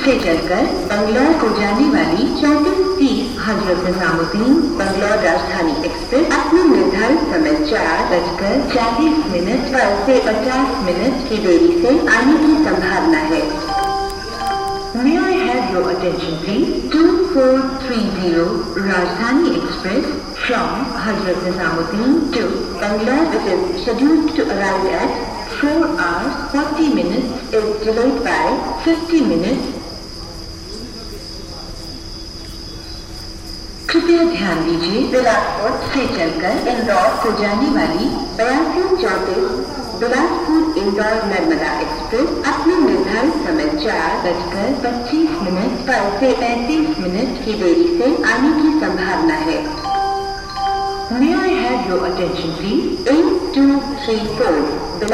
से चलकर बंगलौर को जाने वाली 3430 हजरत निजामुद्दीन बंगलौर राजधानी एक्सप्रेस अपने निर्धारित समय 4:40 पर से 50 मिनट की देरी से आने की संभावना है। May I have your attention please? 2430 Rajdhani Express from Hazrat Nizamuddin to Bangalore, which is scheduled to arrive at 4 hours 40 minutes, is delayed by 50 minutes. कृपया ध्यान दीजिए, बिलासपुर से चलकर इंदौर को जाने वाली 8234 बिलासपुर इंदौर नर्मदा एक्सप्रेस अपने निर्धारित समय 4:25 पर से 35 मिनट की देरी से आने की संभावना है। May I have your attention please? 8234